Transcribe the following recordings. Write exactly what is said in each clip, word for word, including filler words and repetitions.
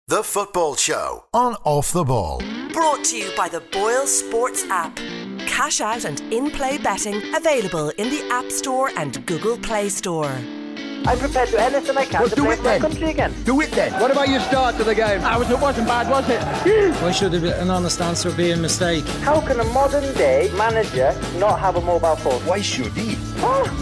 The Football Show on Off the Ball. Brought to you by the Boyle Sports app. Cash out and in-play betting available in the App Store and Google Play Store. I'm prepared to do anything I can well, to do play it for my then. country again. Do it then. What about your start to the game? I was, it wasn't bad, was it? Why should an honest answer be a mistake? How can a modern day manager not have a mobile phone? Why should he? Huh?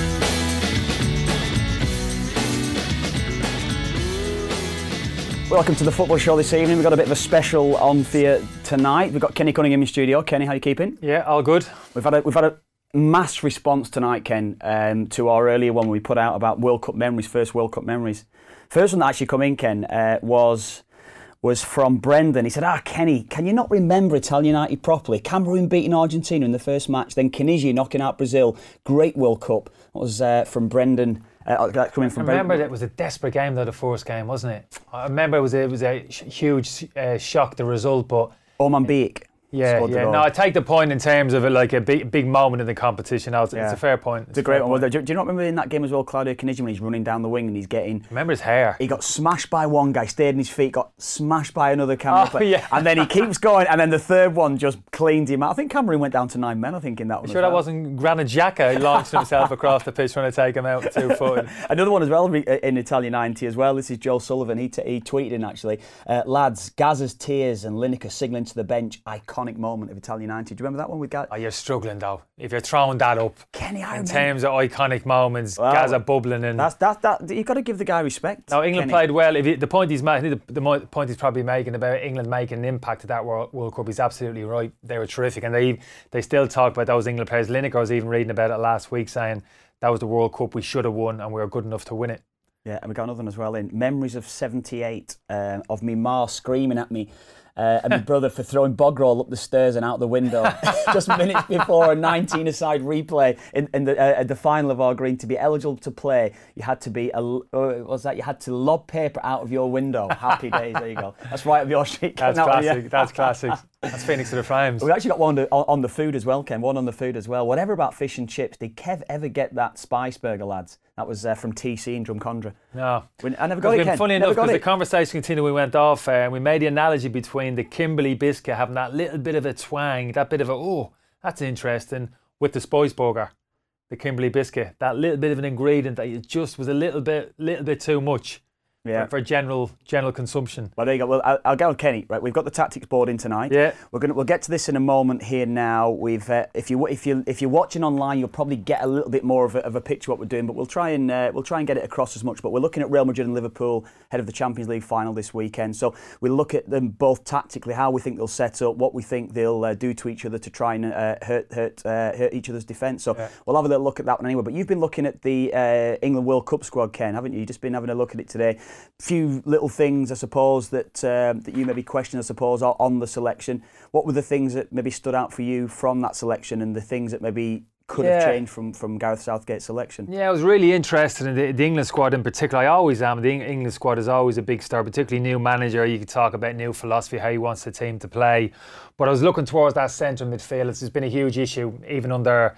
Welcome to the Football Show this evening. We've got a bit of a special on for you tonight. We've got Kenny Cunningham in studio. Kenny, how are you keeping? Yeah, all good. We've had a, we've had a mass response tonight, Ken, um, to our earlier one we put out about World Cup memories, first World Cup memories. First one that actually come in, Ken, uh, was was from Brendan. He said, ah, Kenny, can you not remember Italian United properly? Cameroon beating Argentina in the first match, then Tunisia knocking out Brazil. Great World Cup. That was uh, from Brendan. Uh, that coming from I remember Brendan. it was a desperate game though, the first game, wasn't it? I remember it was a, it was a huge uh, shock, the result, but... Oman Biek. Yeah, yeah. No, I take the point in terms of it, like a big, big moment in the competition. It's, yeah. it's a fair point. It's, it's a great one. Do you, do you not remember in that game as well, Claudio Caniggia, when he's running down the wing and he's getting... Remember his hair? He got smashed by one guy, stayed on his feet, got smashed by another Cameroon oh, player. Yeah. And then he keeps going, and then the third one just cleaned him out. I think Cameroon went down to nine men, I think, in that one. You sure well. that wasn't Granit Xhaka launching himself across the pitch trying to take him out two-footed? Another one as well in Italian ninety as well. This is Joe Sullivan. He, t- he tweeted in, actually, uh, lads, Gazza's tears and Lineker signalling to the bench. Iconic moment of Italian ninety. Do you remember that one with Gazza? Oh, you're struggling though. If you're throwing that up, Kenny, I in remember. terms of iconic moments, well, Gazza bubbling and that's that. That you've got to give the guy respect. No, England Kenny. played well. If you, the point he's making, the, the point he's probably making about England making an impact at that World, World Cup, he's absolutely right. They were terrific, and they they still talk about those England players. Lineker was even reading about it last week, saying that was the World Cup we should have won, and we were good enough to win it. Yeah, and we got another one as well in memories of seventy-eight um, of me ma screaming at me. Uh, and my brother for throwing bog roll up the stairs and out the window just minutes before a nineteen-a-side replay in, in the uh, the final of our green. To be eligible to play, you had to be a, uh, what was that? You had to lob paper out of your window. Happy days. There you go. That's right up your street. That's classic. That's classic. That's Phoenix to the Frames. We actually got one on, on the food as well, Ken. One on the food as well. Whatever about fish and chips. Did Kev ever get that spice burger, lads? That was uh, from T C in Drumcondra. No. We, I never got it, Ken. Funny never enough, because the conversation continued, we went off uh, and we made the analogy between the Kimberley biscuit having that little bit of a twang, that bit of a, oh, that's interesting, with the spice burger, the Kimberley biscuit. That little bit of an ingredient that it just was a little bit little bit too much. Yeah. For, for general general consumption. Well, there you go. Well, I'll, I'll go with Kenny. Right, we've got the tactics board in tonight. Yeah. We're gonna we'll get to this in a moment. Here now, we've uh, if you if you if you're watching online, you'll probably get a little bit more of a, of a picture of what we're doing. But we'll try and uh, we'll try and get it across as much. But we're looking at Real Madrid and Liverpool ahead of the Champions League final this weekend. So we'll look at them both tactically, how we think they'll set up, what we think they'll uh, do to each other to try and uh, hurt hurt uh, hurt each other's defence. So yeah. We'll have a little look at that one anyway. But you've been looking at the uh, England World Cup squad, Ken, haven't you? You've just been having a look at it today. Few little things, I suppose, that um, that you maybe question, I suppose, on the selection. What were the things that maybe stood out for you from that selection, and the things that maybe could yeah. have changed from, from Gareth Southgate's selection? Yeah, I was really interested in the, the England squad in particular. I always am. The England squad is always a big star, particularly new manager. You could talk about new philosophy, how he wants the team to play. But I was looking towards that centre midfield. It's been a huge issue, even under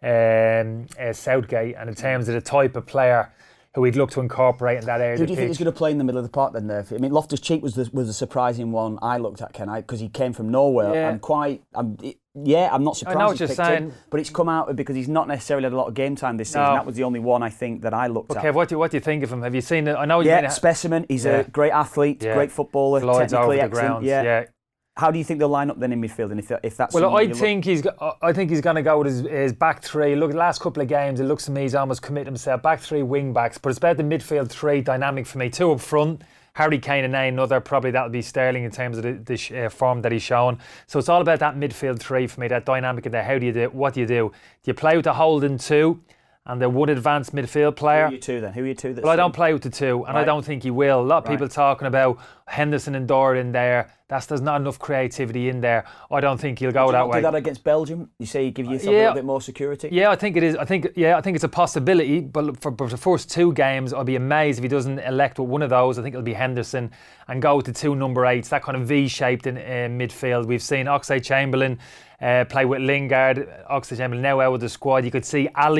um, uh, Southgate, and in terms of the type of player who we'd look to incorporate in that area. Who do you think is going to play in the middle of the park then? There, I mean, Loftus-Cheek was the was a surprising one I looked at, Ken, because he came from nowhere. Yeah. I'm quite, I'm, yeah, I'm not surprised. I know what he's you're saying, him, but it's come out because he's not necessarily had a lot of game time this season. No. That was the only one I think that I looked okay, at. what do you, what do you think of him? Have you seen it? I know. Yeah, been, specimen. He's yeah. a great athlete, yeah. great footballer, Glides technically over the excellent. ground. Yeah. yeah. How do you think they'll line up then in midfield? And if if that's well, I look- think he's I think he's going to go with his, his back three. Look, the last couple of games, it looks to me he's almost committed himself. Back three wing backs, but it's about the midfield three dynamic for me. Two up front, Harry Kane and another. Probably that'll be Sterling in terms of the, the uh, form that he's shown. So it's all about that midfield three for me. That dynamic in there. How do you do it? What do you do? Do you play with the holding two and the one advanced midfield player? Who are you two then? Who are you two? That's well, I don't play with the two, and right. I don't think he will. A lot of right. people talking about Henderson and Dora in there. That's there's not enough creativity in there. I don't think he'll go Would you that not way. Do that against Belgium? You say you give yourself yeah, a little bit more security. Yeah, I think it is. I think yeah, I think it's a possibility. But for, for the first two games, I'd be amazed if he doesn't elect with one of those. I think it'll be Henderson and go to two number eights. That kind of V-shaped in uh, midfield. We've seen Oxlade-Chamberlain uh, play with Lingard. Oxlade-Chamberlain now out of the squad. You could see Ali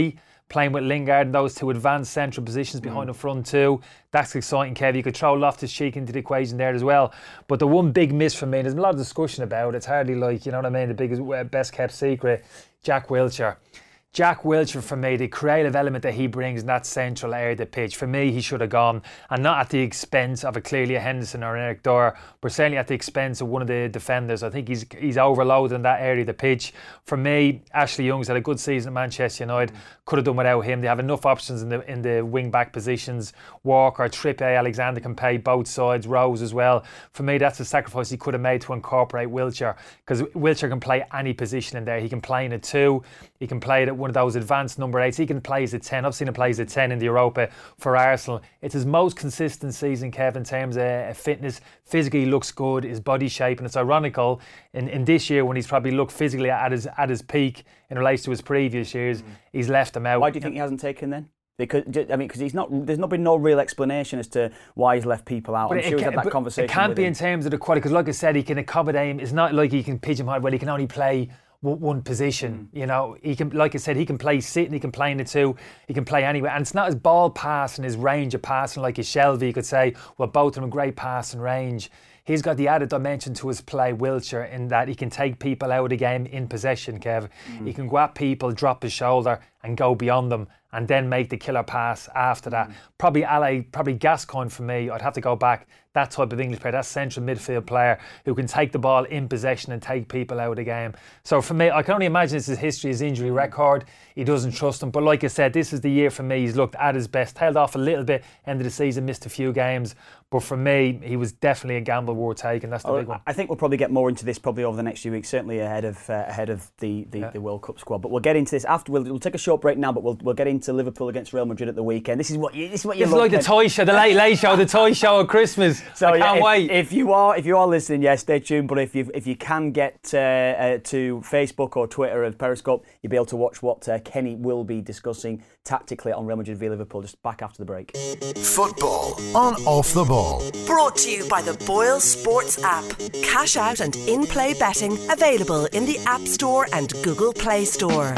playing with Lingard and those two advanced central positions behind mm. the front two. That's exciting, Kev. You could throw Loftus-Cheek into the equation there as well. But the one big miss for me, there's a lot of discussion about it. It's hardly like, you know what I mean, the biggest, best kept secret, Jack Wilshere. Jack Wilshere, for me, the creative element that he brings in that central area of the pitch, for me, he should have gone, and not at the expense of a clearly a Henderson or an Eric Dyer, but certainly at the expense of one of the defenders. I think he's he's overloaded in that area of the pitch. For me, Ashley Young's had a good season at Manchester United. Mm. Could have done without him. They have enough options in the in the wing back positions. Walker, Trippier, Alexander can play both sides, Rose as well. For me, that's a sacrifice he could have made to incorporate Wilshere, because Wilshere can play any position in there. He can play in a two. He can play it at one of those advanced number eights. He can play as a ten. I've seen him play as a ten in the Europa for Arsenal. It's his most consistent season, Kev, in terms of fitness. Physically, he looks good, his body shape, and it's ironical in, in this year when he's probably looked physically at his at his peak in relation to his previous years, mm. he's left him out. Why do you think he hasn't taken then? Because I mean, because he's not. There's not been no real explanation as to why he's left people out. But I'm sure he's had that conversation. It can't with be him. in terms of the quality, because like I said, he can accommodate him. It's not like he can pigeonhole. Well, he can only play one position, mm. you know. He can, like I said, he can play sitting, he can play in the two, he can play anywhere, and it's not his ball pass and his range of passing like his Shelvey. You could say, well, both of them great pass and range. He's got the added dimension to his play, Wilshere, in that he can take people out of the game in possession, Kev. Mm. He can go at people, drop his shoulder and go beyond them, and then make the killer pass after that. Mm. Probably Ale, probably Gascoigne for me. I'd have to go back. That type of English player, that central midfield player who can take the ball in possession and take people out of the game. So for me, I can only imagine it's his history, his injury record. He doesn't trust him. But like I said, this is the year for me. He's looked at his best, tailed off a little bit, end of the season, missed a few games. But for me, he was definitely a gamble worth taking. That's the oh, big one. I think we'll probably get more into this probably over the next few weeks, certainly ahead of uh, ahead of the, the, yeah. the World Cup squad. But we'll get into this after. We'll, we'll take a short break now, but we'll we'll get into Liverpool against Real Madrid at the weekend. This is what you, this is what you. It's like the toy show, the late late show, the toy show at Christmas. So I can't yeah, if, wait. If you are if you are listening, yes, stay tuned. But if you if you can get uh, uh, to Facebook or Twitter or Periscope, you'll be able to watch what uh, Kenny will be discussing tactically on Real Madrid v Liverpool. Just back after the break. Football on Off the Ball. Brought to you by the Boyle Sports app. Cash out and in-play betting available in the App Store and Google Play Store.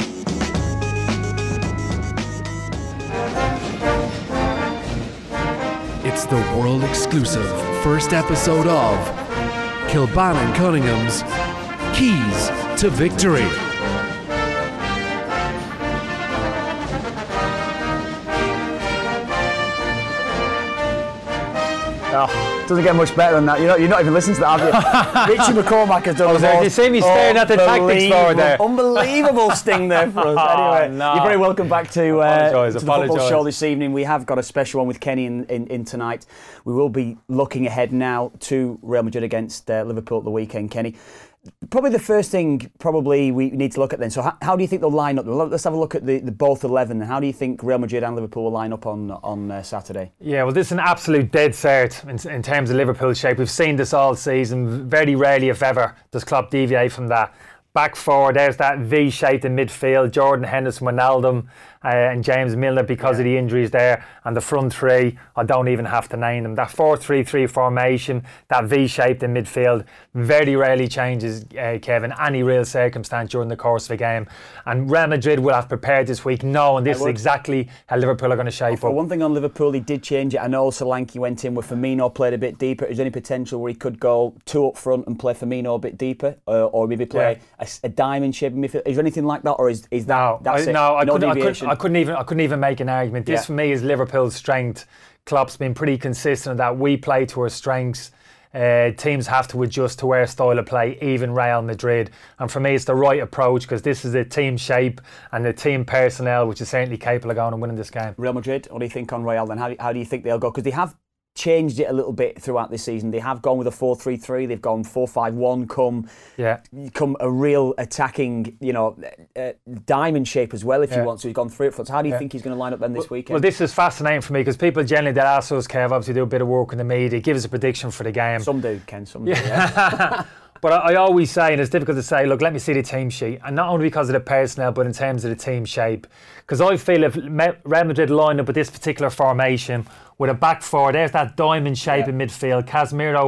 It's the world exclusive first episode of Kilban and Cunningham's Keys to Victory. Oh, doesn't get much better than that. You're not, you're not even listening to that, have you? Richie McCormack has done oh, the most. You see me staring at the tactics forward there. Unbelievable sting there for us. Anyway, oh, no. You're very welcome back to, uh, apologise, to the apologise. football show this evening. We have got a special one with Kenny in, in, in tonight. We will be looking ahead now to Real Madrid against uh, Liverpool at the weekend, Kenny. Probably the first thing probably we need to look at then. So how, how do you think they'll line up? Let's have a look at the, the both eleven. How do you think Real Madrid and Liverpool will line up on on uh, Saturday? Yeah, well, this is an absolute dead cert in, in terms of Liverpool's shape. We've seen this all season. Very rarely, if ever, does Klopp deviate from that. Back four, there's that V shape in midfield. Jordan Henderson, Wijnaldum, uh, and James Milner because yeah. of the injuries there. And the front three, I don't even have to name them. That four three three formation, that V shaped in midfield, very rarely changes, uh, Kevin, any real circumstance during the course of a game. And Real Madrid will have prepared this week knowing this is exactly how Liverpool are going to shape well, up. One thing on Liverpool, he did change it. I know Solanke went in with Firmino, played a bit deeper. Is there any potential where he could go two up front and play Firmino a bit deeper? Uh, or maybe play yeah. a, a diamond shape in midfield? Is there anything like that? Or is, is that no, that's I, it? No, I, no couldn't, I, deviation? couldn't, I couldn't even I couldn't even make an argument. This yeah. for me is Liverpool's strength. Klopp's been pretty consistent in that we play to our strengths. Uh, teams have to adjust to our style of play, even Real Madrid. And for me, it's the right approach because this is the team shape and the team personnel, which is certainly capable of going and winning this game. Real Madrid, what do you think on Real then? How do, how do you think they'll go? Because they have changed it a little bit throughout this season. They have gone with a four three three. They've gone four five one. Come, yeah, come a real attacking, you know, uh, diamond shape as well. If yeah. you want, so he's gone three up front. So how do you yeah. think he's going to line up then this well, weekend? Well, this is fascinating for me because people generally that ask us, Kev, obviously do a bit of work in the media, give us a prediction for the game. Some do, Ken. Some do. Yeah. Yeah. But I, I always say, and it's difficult to say, look, let me see the team sheet. And not only because of the personnel, but in terms of the team shape. Because I feel if Real Madrid line up with this particular formation, with a back four, there's that diamond shape yeah. in midfield. Casemiro,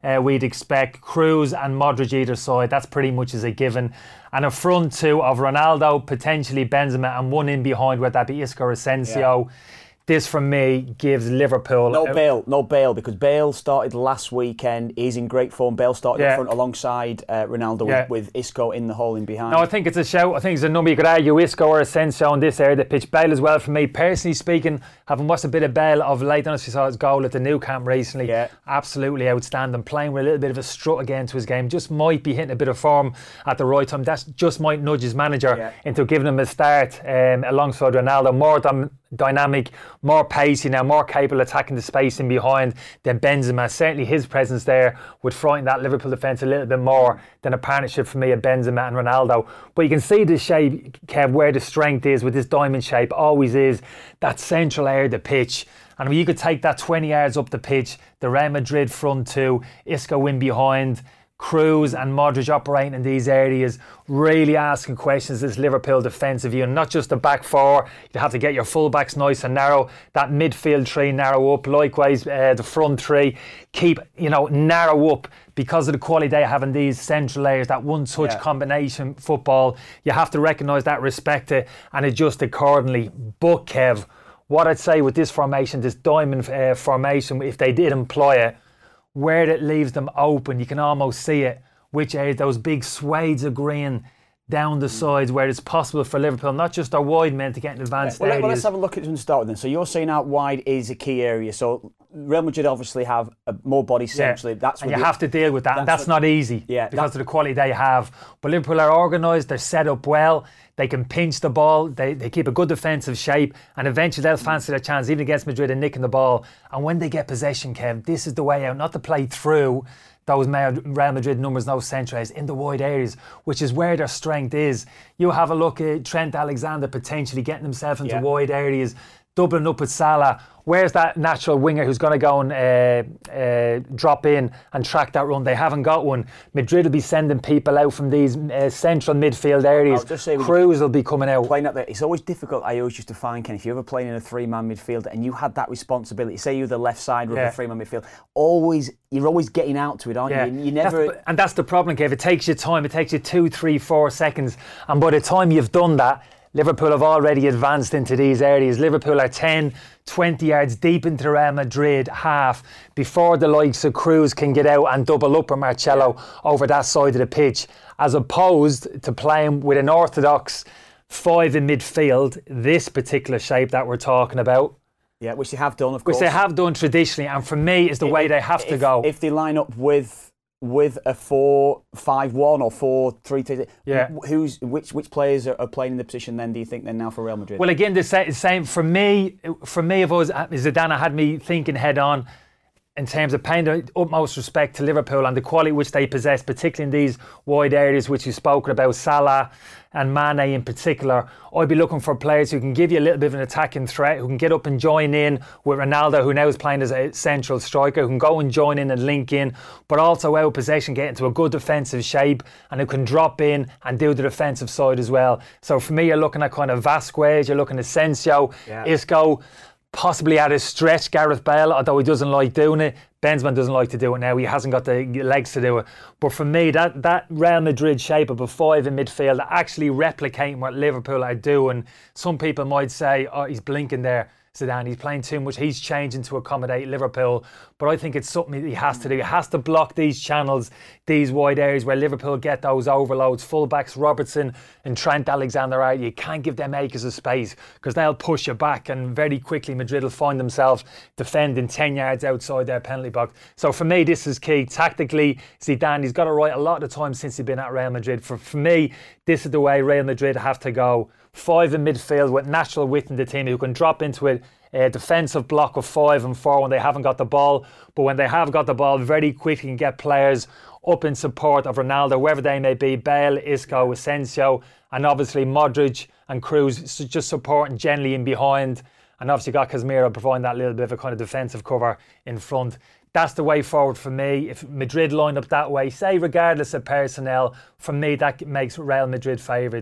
uh, we'd expect. Kroos and Modric either side, that's pretty much as a given. And a front two of Ronaldo, potentially Benzema, and one in behind, whether that be Isco or Asensio. Yeah. This, from me, gives Liverpool... No a, Bale, no Bale, because Bale started last weekend. He's in great form. Bale started yeah. up front alongside uh, Ronaldo yeah. with, with Isco in the hole in behind. No, I think it's a shout. I think it's a number you could argue, Isco or Asensio on this area of the pitch. Bale as well, for me. Personally speaking, having watched a bit of Bale of late, honestly saw his goal at the Nou Camp recently. Yeah. Absolutely outstanding. Playing with a little bit of a strut again to his game. Just might be hitting a bit of form at the right time. That just might nudge his manager yeah. into giving him a start um, alongside Ronaldo. More than... dynamic, more pacey now, more capable of attacking the space in behind than Benzema. Certainly his presence there would frighten that Liverpool defence a little bit more than a partnership for me of Benzema and Ronaldo. But you can see the shape, Kev, where the strength is with this diamond shape, always is that central area of the pitch. And when you could take that twenty yards up the pitch, the Real Madrid front two, Isco in behind, Kroos and Modric operating in these areas, really asking questions this Liverpool defensive unit, not just the back four. You have to get your full-backs nice and narrow, that midfield three narrow up, likewise uh, the front three keep, you know, narrow up because of the quality they have in these central areas, that one-touch yeah. combination football. You have to recognise that, respect it and adjust accordingly. But Kev, what I'd say with this formation, this diamond uh, formation, if they did employ it, where it leaves them open, you can almost see it, which areas, those big swathes of green down the sides where it's possible for Liverpool, not just our wide men, to get in advanced yeah. well, areas. well, let's have a look at it and start with them. So you're saying out wide is a key area. So Real Madrid obviously have a, more body centrally. Yeah. That's and what you have to deal with that. That's, and that's what, not easy yeah, because of the quality they have. But Liverpool are organised, they're set up well. They can pinch the ball, they, they keep a good defensive shape, and eventually they'll fancy their chance, even against Madrid, and nicking the ball. And when they get possession, Kev, this is the way out, not to play through those Real Madrid numbers, those centres in the wide areas, which is where their strength is. You have a look at Trent Alexander potentially getting himself into yeah. wide areas, doubling up with Salah. Where's that natural winger who's going to go and uh, uh, drop in and track that run? They haven't got one. Madrid will be sending people out from these uh, central midfield areas. Kroos will be coming out. Playing out there, it's always difficult, I always used to find, Ken, if you're ever playing in a three-man midfield and you had that responsibility, say you're the left side of yeah. a three-man midfield, always you're always getting out to it, aren't yeah. you? You never... That's, and that's the problem, Kev. It takes you time. It takes you two, three, four seconds. And by the time you've done that, Liverpool have already advanced into these areas. Liverpool are ten, twenty yards deep into Real Madrid half before the likes of Kroos can get out and double up with Marcelo over that side of the pitch, as opposed to playing with an orthodox five in midfield, this particular shape that we're talking about. Yeah, which they have done, of which course. Which they have done traditionally, and for me is the if, way they have if, to go. If they line up with... with a four five one or four three two, yeah. who's which which players are, are playing in the position then, do you think, then now for Real Madrid? Well, again, the same for me. For me, if it was Zidane, had me thinking head on in terms of paying the utmost respect to Liverpool and the quality which they possess, particularly in these wide areas which you've spoken about, Salah and Mane in particular. I'd be looking for players who can give you a little bit of an attacking threat, who can get up and join in with Ronaldo, who now is playing as a central striker, who can go and join in and link in, but also out of possession, get into a good defensive shape, and who can drop in and do the defensive side as well. So for me, you're looking at kind of Vasquez, you're looking at Asensio, yeah. Isco, possibly at a stretch, Gareth Bale, although he doesn't like doing it. Benzema doesn't like to do it now. He hasn't got the legs to do it. But for me, that, that Real Madrid shape of a five in midfield, actually replicating what Liverpool are doing. Some people might say, oh, he's blinking there, Zidane. He's playing too much. He's changing to accommodate Liverpool. But I think it's something that he has to do. He has to block these channels, these wide areas where Liverpool get those overloads. Fullbacks, Robertson and Trent Alexander-Arnold. You can't give them acres of space because they'll push you back, and very quickly Madrid will find themselves defending ten yards outside their penalty box. So for me, this is key. Tactically, Zidane, he's got it right a lot of the time since he's been at Real Madrid. For, for me, this is the way Real Madrid have to go. Five in midfield with natural width in the team who can drop into it. A defensive block of five and four when they haven't got the ball, but when they have got the ball, very quickly can get players up in support of Ronaldo, wherever they may be, Bale, Isco, Asensio, and obviously Modric and Kroos just supporting generally in behind, and obviously got Casemiro providing that little bit of a kind of defensive cover in front. That's the way forward for me. If Madrid line up that way, say regardless of personnel, for me that makes Real Madrid favourites.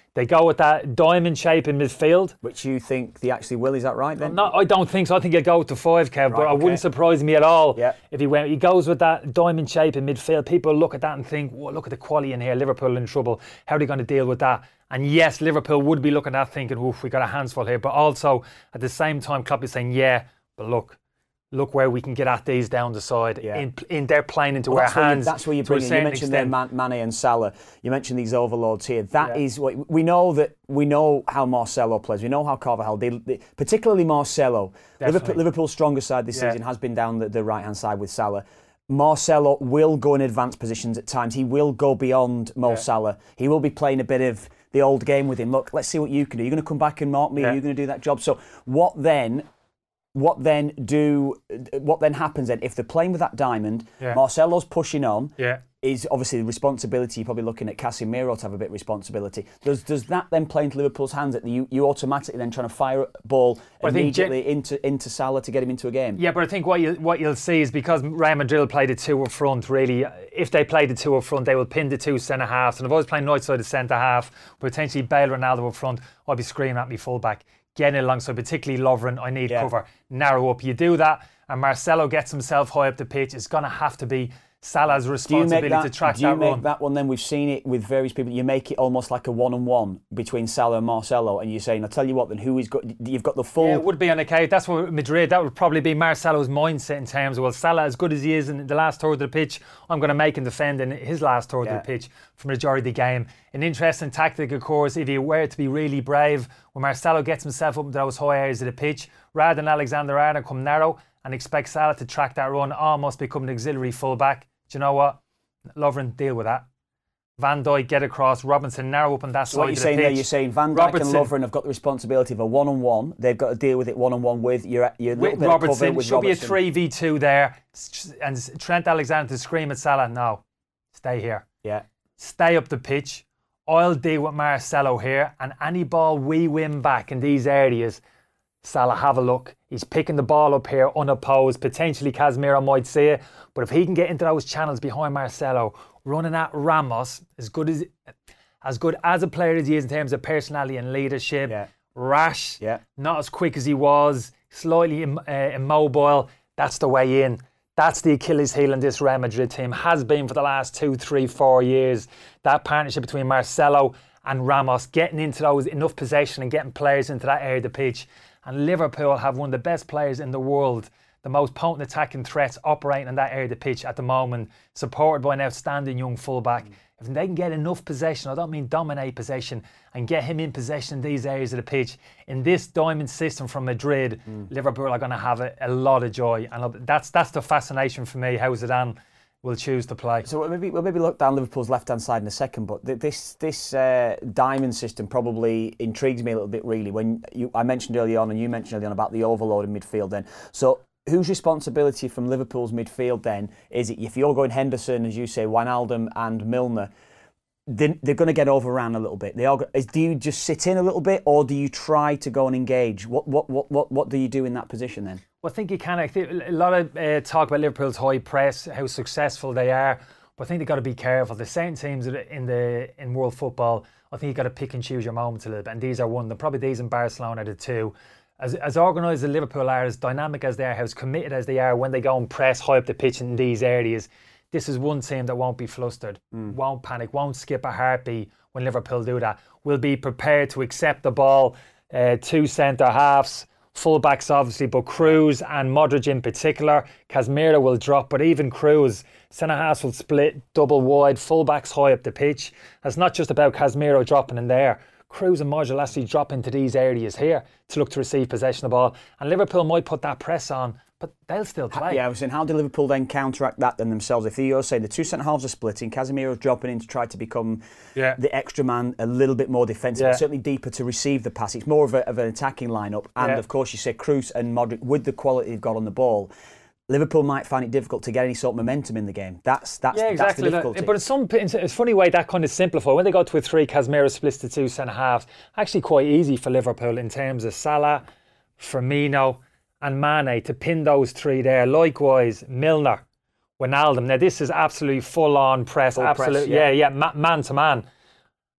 They go with that diamond shape in midfield. Which you think they actually will, is that right then? No, I don't think so. I think he'll go with the five, Kev, Right, but it okay. wouldn't surprise me at all Yeah. if he went. He goes with that diamond shape in midfield. People look at that and think, whoa, look at the quality in here. Liverpool in trouble. How are they going to deal with that? And yes, Liverpool would be looking at that thinking, oof, we got a handsful here. But also, at the same time, Klopp is saying, yeah, but look, look where we can get at these down the side. Yeah. In, in they're playing into Well, our that's where you- hands. that's where you to a bring in. You certain mentioned there extent. Man- Mane and Salah. You mentioned these overloads here. That Yeah. is what we know. That we know how Marcelo plays. We know how Carvajal, they, they, particularly Marcelo. Definitely. Liverpool, Liverpool's stronger side this Yeah. season has been down the, the right hand side with Salah. Marcelo will go in advanced positions at times. He will go beyond Mo Yeah. Salah. He will be playing a bit of the old game with him. Look, let's see what you can do. You're going to come back and mark me. Yeah. Are you going to do that job? So what then? What then do? What then happens then if they're playing with that diamond? Yeah. Marcelo's pushing on. Yeah. Is obviously the responsibility. You're probably looking at Casemiro to have a bit of responsibility. Does does that then play into Liverpool's hands that you, you automatically then trying to fire a ball Well, I think immediately into into Salah to get him into a game? Yeah, but I think what you what you'll see is because Real Madrid play the two up front. Really, if they play the two up front, they will pin the two centre halves. And if I was playing right side of centre half, potentially Bale, Ronaldo up front, I'd be screaming at me fullback, getting it alongside, particularly Lovren. I need Yeah. cover, narrow up. You do that, and Marcelo gets himself high up the pitch. It's going to have to be Salah's Do you responsibility make that? to track do you that make run. that one? Then we've seen it with various people. You make it almost like a one-on-one between Salah and Marcelo, and you're saying, "I'll tell you what." Then who is got? You've got the full. Yeah, it would be on the case. That's what Madrid. That would probably be Marcelo's mindset in terms of, well, Salah, as good as he is in the last third of the pitch, I'm going to make him defend in his last third Yeah. of the pitch for the majority of the game. An interesting tactic, of course, if you were to be really brave, when Marcelo gets himself up into those high areas of the pitch, rather than Alexander-Arnold come narrow and expect Salah to track that run, almost become an auxiliary fullback. Do you know what? Lovren, deal with that. Van Dijk, get across. Robinson, narrow up on that So side what you're of the saying pitch. there, you're saying Van Dijk Robertson, and Lovren have got the responsibility of a one-on-one. They've got to deal with it one-on-one with your your little with bit Robertson, of cover with should Robertson. be a three v two there, and Trent Alexander to scream at Salah, no, stay here, Yeah. stay up the pitch. I'll deal with Marcelo here, and any ball we win back in these areas, Salah, have a look. He's picking the ball up here unopposed. Potentially Casemiro might see it, but if he can get into those channels behind Marcelo, running at Ramos, as good as as good as a player as he is in terms of personality and leadership, Yeah. rash, Yeah. not as quick as he was, slightly im- uh, immobile. That's the way in. That's the Achilles heel in this Real Madrid team, has been for the last two, three, four years. That partnership between Marcelo and Ramos, getting into those enough possession and getting players into that area of the pitch. And Liverpool have one of the best players in the world, the most potent attacking threats operating in that area of the pitch at the moment, supported by an outstanding young fullback. Mm. If they can get enough possession, I don't mean dominate possession, and get him in possession in these areas of the pitch, in this diamond system from Madrid, mm. Liverpool are going to have a, a lot of joy. And that's that's the fascination for me, how Zidane will choose to play. So we'll maybe, we'll maybe look down Liverpool's left-hand side in a second, but th- this this uh, diamond system probably intrigues me a little bit, really. When you, I mentioned earlier on, and you mentioned earlier on about the overload in midfield then. So whose responsibility from Liverpool's midfield then is it? If you're going Henderson, as you say, Wijnaldum and Milner, they're, they're going to get overran a little bit. They are. Do you just sit in a little bit, or do you try to go and engage? What what what what, what do you do in that position then? Well, I think you can. I think a lot of uh, talk about Liverpool's high press, how successful they are, but I think they've got to be careful. The certain teams in the in world football, I think you've got to pick and choose your moments a little bit, and these are one of them. Probably these in Barcelona are the two. As, as organised as Liverpool are, as dynamic as they are, as committed as they are when they go and press high up the pitch in these areas, this is one team that won't be flustered, mm. won't panic, won't skip a heartbeat when Liverpool do that. Will be prepared to accept the ball, uh, two centre halves, full-backs obviously, but Kroos and Modric in particular. Casemiro will drop, but even Kroos, centre halves will split double wide, full-backs high up the pitch. It's not just about Casemiro dropping in there. Kroos and Modric will actually drop into these areas here to look to receive possession of the ball. And Liverpool might put that press on, but they'll still play. Yeah, I was saying, how do Liverpool then counteract that then themselves? If you're saying the two centre halves are splitting, Casemiro's dropping in to try to become yeah. the extra man, a little bit more defensive, yeah. certainly deeper to receive the pass. It's more of, a, of an attacking lineup. And yeah. of course, you say Kroos and Modric, with the quality they've got on the ball, Liverpool might find it difficult to get any sort of momentum in the game. That's that's, yeah, exactly. that's the difficulty. But it's some it's a funny way that kind of simplified. When they go to a three, Casemiro splits to two centre halves. Actually, quite easy for Liverpool in terms of Salah, Firmino, and Mane to pin those three there. Likewise, Milner, Wijnaldum. Now this is absolutely full on press. Full absolutely, press, yeah. yeah, yeah, man to man.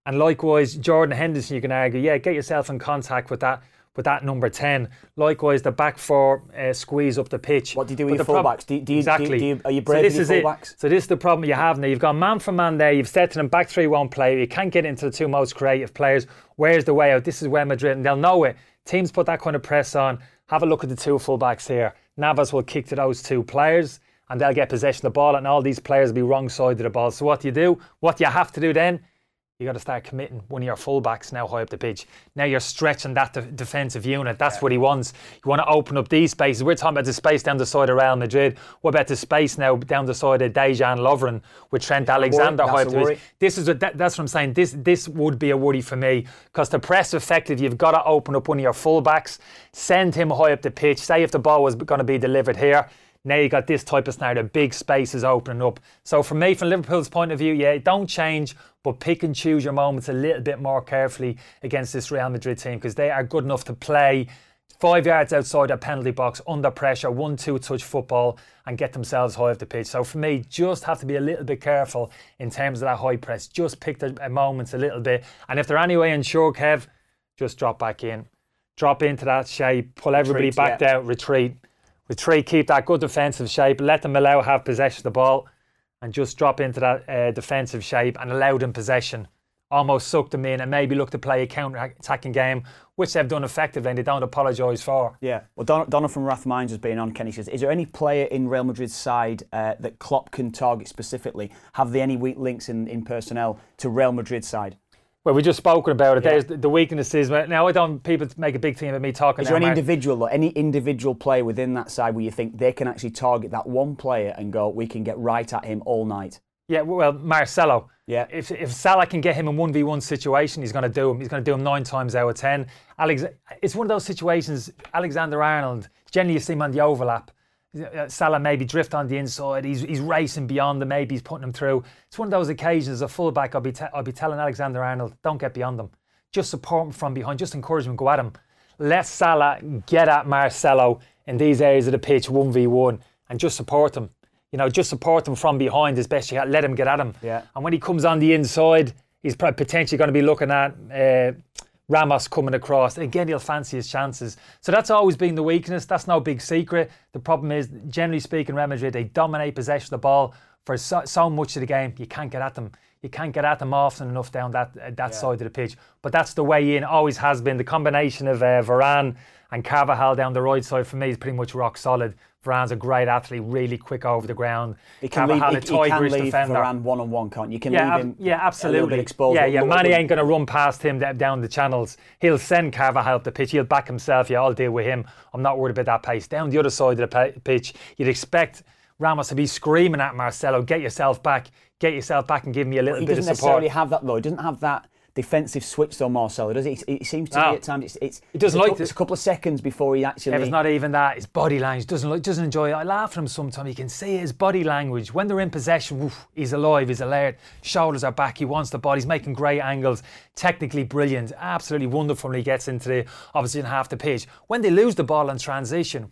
And likewise, Jordan Henderson, you can argue, yeah, get yourself in contact with that with that number ten. Likewise, the back four uh, squeeze up the pitch. What do you do with but your prob- fullbacks? Do, do you, exactly. Do you, do you, are you brave so with your fullbacks? It. So this is the problem you have now. You've got man for man there. You've said to them, back three won't play. You can't get into the two most creative players. Where's the way out? This is where Madrid, and they'll know it. Teams put that kind of press on. Have a look at the two fullbacks here. Navas will kick to those two players, and they'll get possession of the ball, and all these players will be wrong side of the ball. So what do you do? What you have to do then? You got to start committing one of your fullbacks now high up the pitch. Now you're stretching that de- defensive unit. That's yeah. what he wants. You want to open up these spaces. We're talking about the space down the side of Real Madrid. What about the space now down the side of Dejan Lovren with Trent yeah, Alexander high up the pitch? This is a, that, that's what I'm saying. This this would be a worry for me, because to press effective, you've got to open up one of your fullbacks, send him high up the pitch. Say if the ball was going to be delivered here. Now you got this type of scenario, big spaces opening up. So for me, from Liverpool's point of view, yeah, don't change, but pick and choose your moments a little bit more carefully against this Real Madrid team, because they are good enough to play five yards outside their penalty box, under pressure, one, two touch football, and get themselves high off the pitch. So for me, just have to be a little bit careful in terms of that high press. Just pick the moments a little bit. And if they're anyway unsure, Kev, just drop back in. Drop into that shape, pull everybody retreat, back yeah. down, retreat. Retreat, keep that good defensive shape, let them allow have possession of the ball, and just drop into that uh, defensive shape and allow them possession. Almost suck them in and maybe look to play a counter-attacking game, which they've done effectively and they don't apologise for. Yeah. Well, Don- Donna from Rathmines has been on, Kenny says, is there any player in Real Madrid's side uh, that Klopp can target specifically? Have they any weak links in, in personnel to Real Madrid's side? Well, we just spoken about it. Yeah. There's the weaknesses. Now, I don't people make a big thing about me talking. Is there any Mar- individual, any individual player within that side where you think they can actually target that one player and go, we can get right at him all night? Yeah, well, Marcelo. Yeah. If if Salah can get him in one v one situation, he's going to do him. He's going to do him nine times out of ten. Alex, it's one of those situations. Alexander Arnold. Generally, you see him on the overlap. Salah maybe drift on the inside. He's he's racing beyond them. Maybe he's putting them through. It's one of those occasions. As a fullback, I'll be te- I'll be telling Alexander Arnold, don't get beyond them. Just support him from behind. Just encourage him. Go at him. Let Salah get at Marcelo in these areas of the pitch, one v one, and just support him. You know, just support him from behind as best you can. Let him get at him. Yeah. And when he comes on the inside, he's probably potentially going to be looking at uh, Ramos coming across. Again, he'll fancy his chances. So that's always been the weakness. That's no big secret. The problem is, generally speaking, Real Madrid, they dominate possession of the ball for so, so much of the game. You can't get at them. You can't get at them often enough down that uh, that yeah. side of the pitch. But that's the way in. Always has been. The combination of uh, Varane and Carvajal down the right side for me is pretty much rock solid. Varane's a great athlete, really quick over the ground. He can Carvajal, leave, he, he can leave Varane one-on-one, can't you? You can yeah, leave him yeah, absolutely. a little bit exposed. Yeah, yeah. Manny ain't going to run past him down the channels. He'll send Carvajal up the pitch. He'll back himself. Yeah, I'll deal with him. I'm not worried about that pace. Down the other side of the pitch, you'd expect Ramos to be screaming at Marcelo, get yourself back, get yourself back and give me a little well, bit of support. He doesn't necessarily have that, though. He doesn't have that defensive switch though, Marcelo, does it? It seems to no. me at times it's it's, he doesn't it's, like a, it's a couple of seconds before he actually. Yeah, it's not even that. His body language doesn't like, doesn't enjoy it. I laugh at him sometimes. You can see his body language when they're in possession. Woof, he's alive. He's alert. Shoulders are back. He wants the ball. He's making great angles. Technically brilliant. Absolutely wonderful when he gets into the obviously in half the pitch. When they lose the ball in transition.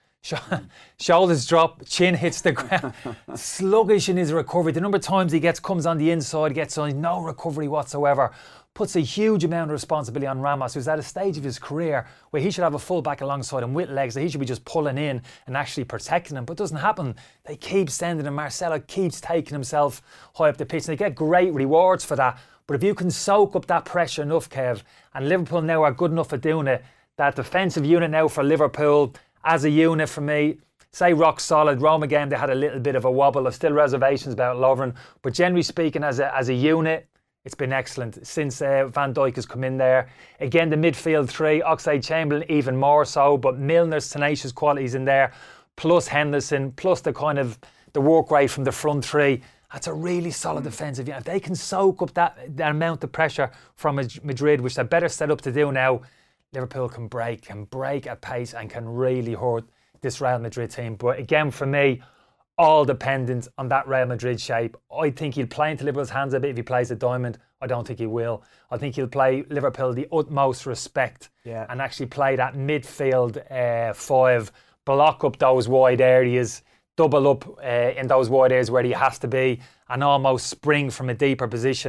Shoulders drop, chin hits the ground. Sluggish in his recovery. The number of times he gets comes on the inside, gets on no recovery whatsoever. Puts a huge amount of responsibility on Ramos, who's at a stage of his career where he should have a full back alongside him with legs, that he should be just pulling in and actually protecting him. But it doesn't happen. They keep sending him. Marcelo keeps taking himself high up the pitch, and they get great rewards for that. But if you can soak up that pressure enough, Kev, and Liverpool now are good enough at doing it, that defensive unit now for Liverpool as a unit for me, say rock solid. Roma game, they had a little bit of a wobble. There's still reservations about Lovren. But generally speaking, as a as a unit, it's been excellent since uh, Van Dijk has come in there. Again, the midfield three, Oxlade-Chamberlain even more so, but Milner's tenacious qualities in there, plus Henderson, plus the kind of the work rate from the front three. That's a really solid defensive unit. If they can soak up that, that amount of pressure from Madrid, which they're better set up to do now, Liverpool can break, can break at pace and can really hurt this Real Madrid team. But again, for me, all dependent on that Real Madrid shape. I think he'll play into Liverpool's hands a bit if he plays a diamond. I don't think he will. I think he'll play Liverpool the utmost respect yeah. and actually play that midfield uh, five, block up those wide areas, double up uh, in those wide areas where he has to be, and almost spring from a deeper position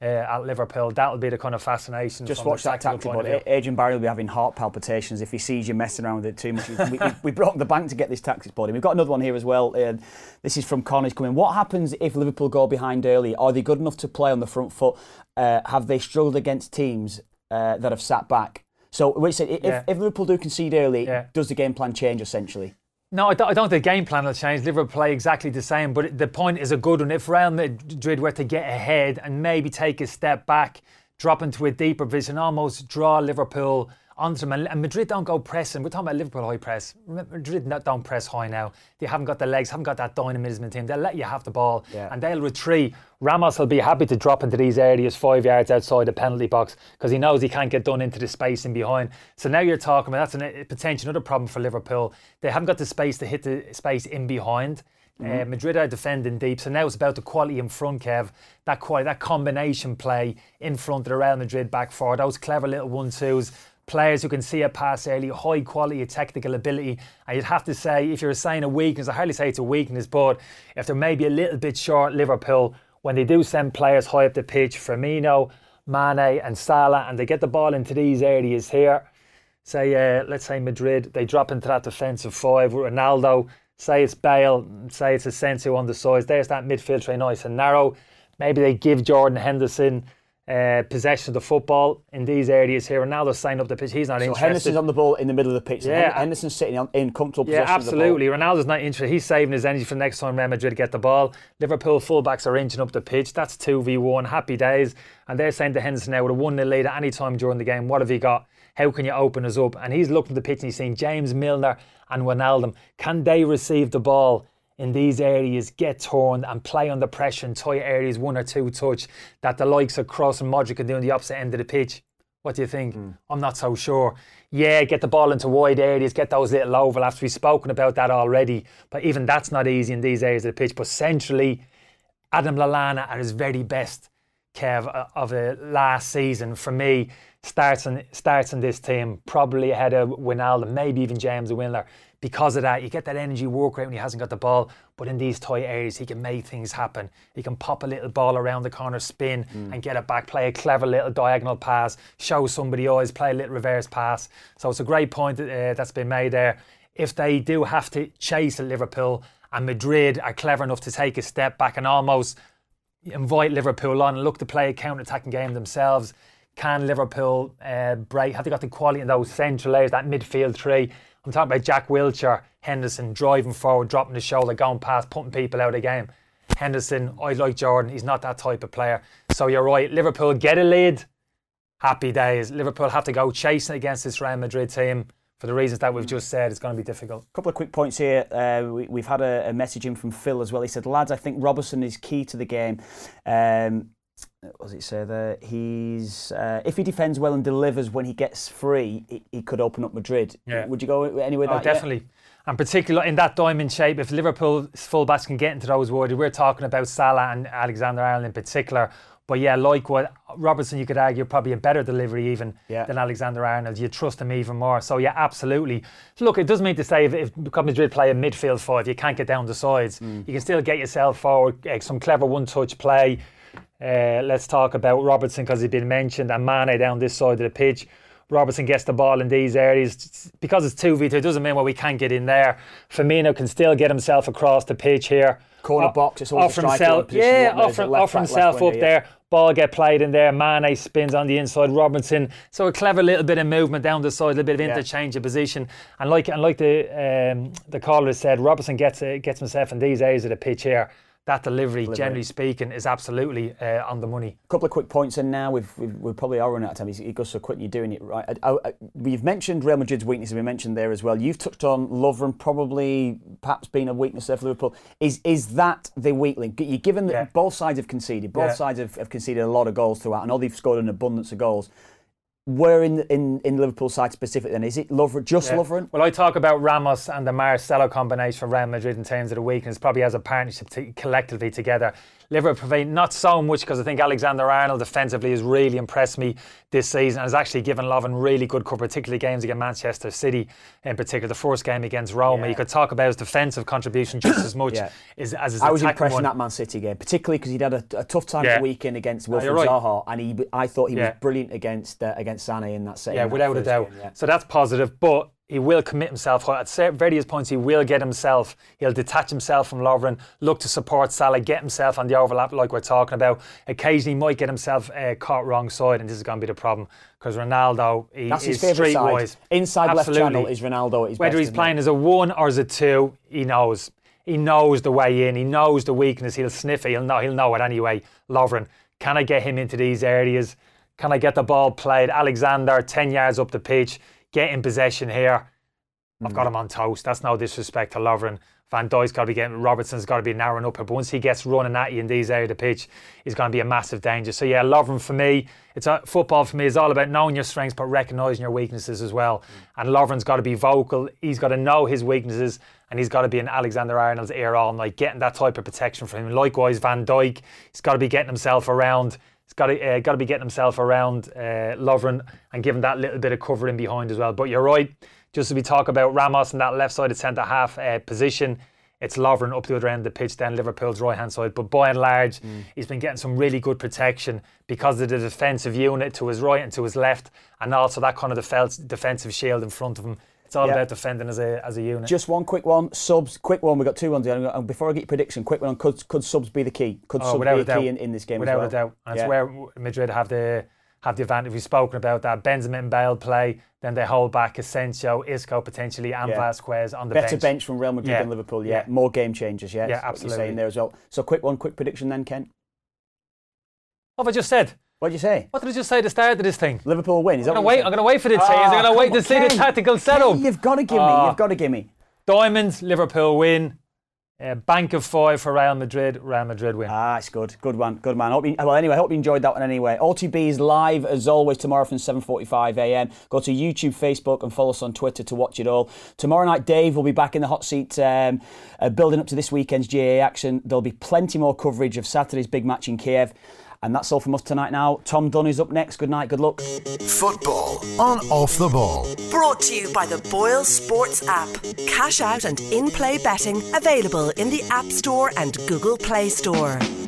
Uh, at Liverpool, that'll be the kind of fascination. Just from watch that tactic board. Adrian Barry will be having heart palpitations if he sees you messing around with it too much. we, we, we broke the bank to get this tactics board in. We've got another one here as well. Uh, this is from Connors coming. What happens if Liverpool go behind early? Are they good enough to play on the front foot? Uh, have they struggled against teams uh, that have sat back? So, wait, so if, yeah. if Liverpool do concede early, yeah. does the game plan change essentially? No, I don't, I don't think the game plan will change. Liverpool play exactly the same, but the point is a good one. If Real Madrid were to get ahead and maybe take a step back, drop into a deeper position, almost draw Liverpool onto them, and Madrid don't go pressing. We're talking about Liverpool high press. Madrid don't press high now. They haven't got the legs, haven't got that dynamism in the team. They'll let you have the ball yeah. and they'll retreat. Ramos will be happy to drop into these areas five yards outside the penalty box because he knows he can't get done into the space in behind. So now you're talking about that's a potential another problem for Liverpool. They haven't got the space to hit the space in behind. Mm-hmm. Uh, Madrid are defending deep, so now it's about the quality in front, Kev. That quality, that combination play in front of the Real Madrid back four, those clever little one-twos. Players who can see a pass early, high quality of technical ability. And you'd have to say, if you're saying a weakness, I hardly say it's a weakness, but if they're maybe a little bit short, Liverpool, when they do send players high up the pitch, Firmino, Mane and Salah, and they get the ball into these areas here, say, uh, let's say Madrid, they drop into that defensive five with Ronaldo, say it's Bale, say it's Asensio on the sides, there's that midfield tray nice and narrow. Maybe they give Jordan Henderson Uh, possession of the football in these areas here. Ronaldo's signed up the pitch. He's not so interested. Henderson's on the ball in the middle of the pitch. Yeah. Henderson's sitting on, in comfortable yeah, possession absolutely. of the ball. Ronaldo's not interested. He's saving his energy for next time Real Madrid get the ball. Liverpool fullbacks are inching up the pitch. That's two v one. Happy days. And they're saying to Henderson now with a one nil lead at any time during the game, what have you got? How can you open us up? And he's looking at the pitch and he's saying James Milner and Wijnaldum, can they receive the ball in these areas, get turned and play under pressure in tight areas, one or two touch, that the likes of Kroos and Modric can do on the opposite end of the pitch? What do you think? Mm. I'm not so sure. Yeah, get the ball into wide areas, get those little overlaps. We've spoken about that already, but even that's not easy in these areas of the pitch. But centrally, Adam Lallana at his very best, Kev, of a last season, for me, starts in, starts in this team, probably ahead of Wijnaldum, maybe even James Milner. Because of that, you get that energy work rate when he hasn't got the ball, but in these tight areas, he can make things happen. He can pop a little ball around the corner, spin, mm. and get it back, play a clever little diagonal pass, show somebody eyes, play a little reverse pass. So it's a great point uh, that's been made there. If they do have to chase at Liverpool, and Madrid are clever enough to take a step back and almost invite Liverpool on and look to play a counter-attacking game themselves, can Liverpool uh, break? Have they got the quality in those central areas, that midfield three? I'm talking about Jack Wilshere, Henderson driving forward, dropping the shoulder, going past, putting people out of the game. Henderson, I like Jordan, he's not that type of player. So you're right, Liverpool get a lead, happy days. Liverpool have to go chasing against this Real Madrid team. For the reasons that we've just said, it's going to be difficult. A couple of quick points here. Uh, we, we've had a, a message in from Phil as well. He said, lads, I think Robertson is key to the game. Um, what does it say there? He's uh, if he defends well and delivers when he gets free, he, he could open up Madrid. Yeah. Would you go anywhere? Oh, that definitely. Yet? And particularly in that diamond shape, if Liverpool's fullbacks can get into those wide, we're talking about Salah and Alexander-Arnold in particular. But yeah, like what Robertson, you could argue probably a better delivery even yeah. than Alexander-Arnold. You trust him even more. So yeah, absolutely. Look, it doesn't mean to say if, if Madrid play a midfield five, you can't get down the sides. Mm. You can still get yourself forward, uh, some clever one-touch play. Uh, let's talk about Robertson because he's been mentioned, and Mane down this side of the pitch. Robertson gets the ball in these areas. Because it's two v two, it doesn't mean well we can't get in there. Firmino can still get himself across the pitch here. Corner o- box, it's always offer himself, yeah, offer, offer back, himself up yeah. there. Ball get played in there. Mane spins on the inside. Robertson. So a clever little bit of movement down the side, a little bit of interchange yeah. of position. And like and like the um, the caller said, Robertson gets uh, gets himself in these areas of the pitch here. That delivery, delivery, generally speaking, is absolutely uh, on the money. A couple of quick points, and now we've, we've, we probably are running out of time. It goes so quick, and you're doing it right. I, I, we've mentioned Real Madrid's weaknesses. We mentioned there as well. You've touched on Lovren probably perhaps being a weakness there for Liverpool. Is is that the weak link? You're given that yeah. both sides have conceded. Both yeah. sides have, have conceded a lot of goals throughout. I know they've scored an abundance of goals. where in in, in Liverpool side specifically then? Is it Lovren, just Yeah. Lovren? Well, I talk about Ramos and the Marcelo combination for Real Madrid in terms of the weakness, probably as a partnership to, collectively together. Liverpool provide not so much because I think Alexander-Arnold defensively has really impressed me this season and has actually given Lovren really good cover, particularly games against Manchester City in particular. The first game against Roma, Yeah. you could talk about his defensive contribution just as much Yeah. as, as his I was attacking impressed one. in that Man City game, particularly because he'd had a, a tough time Yeah. the weekend against No, Wilfried you're right. Zaha, and he, I thought he Yeah. was brilliant against uh, against Sané in that set. Yeah, in that without a first doubt. game, yeah. So that's positive, but he will commit himself. At certain various points, he will get himself, he'll detach himself from Lovren, look to support Salah, get himself on the overlap like we're talking about. Occasionally, he might get himself uh, caught wrong side, and this is going to be the problem because Ronaldo, he That's his is favourite side. streetwise. Inside Absolutely. left channel is Ronaldo at his Whether best, he's isn't playing it? as a one or as a two, he knows. He knows the way in. He knows the weakness. He'll sniff it. He'll know. He'll know it anyway. Lovren, can I get him into these areas? Can I get the ball played? Alexander, ten yards up the pitch, get in possession here. I've got him on toast. That's no disrespect to Lovren. Van Dijk's got to be getting, Robertson's got to be narrowing up. But once he gets running at you in these areas of the pitch, he's going to be a massive danger. So yeah, Lovren for me, it's a, football for me is all about knowing your strengths but recognising your weaknesses as well. And Lovren's got to be vocal. He's got to know his weaknesses and he's got to be in Alexander-Arnold's ear all night, getting that type of protection from him. Likewise, Van Dijk, he's got to be getting himself around. He's got to, uh, got to be getting himself around uh, Lovren and giving that little bit of cover in behind as well. But you're right. Just as we talk about Ramos and that left-sided centre-half uh, position, it's Lovren up the other end of the pitch, then Liverpool's right-hand side. But by and large, mm. he's been getting some really good protection because of the defensive unit to his right and to his left, and also that kind of def- defensive shield in front of him. It's all yeah. about defending as a as a unit. Just one quick one, subs, quick one. We've got two ones here. And before I get your prediction, quick one on could, could subs be the key? Could oh, subs be the key in, in this game without as well? a doubt. And yeah. it's where Madrid have the... have the advantage. We've spoken about that. Benzema and Bale play, then they hold back Asensio, Isco potentially, and yeah. Vasquez on the Better bench. Better bench from Real Madrid yeah. than Liverpool, yeah. yeah. More game changers, yeah. Yeah, That's absolutely. What you're saying there as well. So quick one, quick prediction then, Ken. What have I just said? What did you say? What did I just say at the start of this thing? Liverpool win. Is I'm that going to what wait. I'm going to wait for the teams. Oh, I'm going to wait to see Ken, the tactical setup. Ken, you've got to give me. Oh. You've got to give me. Diamonds, Liverpool win. Uh, bank of five for Real Madrid. Real Madrid win. Ah, it's good. Good one. Good man. Hope you, well, anyway, I hope you enjoyed that one anyway. O T B is live as always tomorrow from seven forty-five a m. Go to YouTube, Facebook and follow us on Twitter to watch it all. Tomorrow night, Dave will be back in the hot seat um, uh, building up to this weekend's G A A action. There'll be plenty more coverage of Saturday's big match in Kiev. And that's all from us tonight now. Tom Dunn is up next. Good night, good luck. Football on Off the Ball. Brought to you by the Boyle Sports app. Cash out and in-play betting available in the App Store and Google Play Store.